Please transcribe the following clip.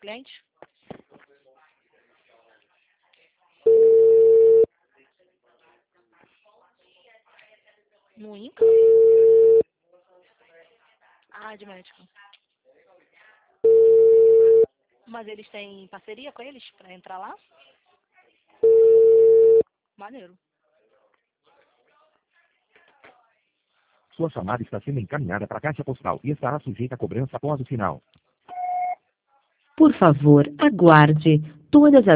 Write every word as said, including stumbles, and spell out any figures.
cliente? No Inca? Ah, de médico. Mas eles têm parceria com eles pra entrar lá? Maneiro. Sua chamada está sendo encaminhada para a caixa postal e estará sujeita a cobrança após o sinal. Por favor, aguarde. Todas as